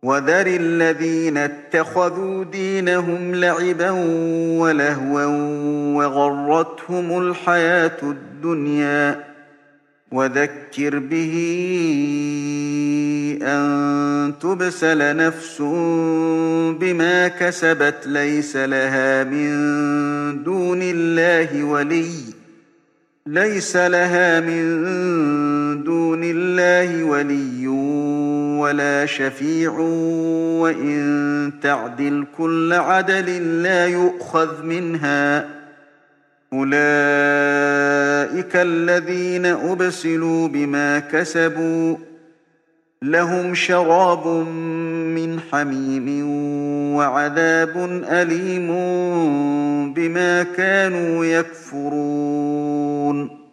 وذر الذين اتخذوا دينهم لعبا ولهوا وغرتهم الحياة الدنيا وذكر به أن تبسل نفس بما كسبت ليس لها من دون الله ولي ولا شفيع وإن تعدل كل عدل لا يؤخذ منها أولئك الذين أبسلوا بما كسبوا لهم شراب من حميم وعذاب أليم بما كانوا يكفرون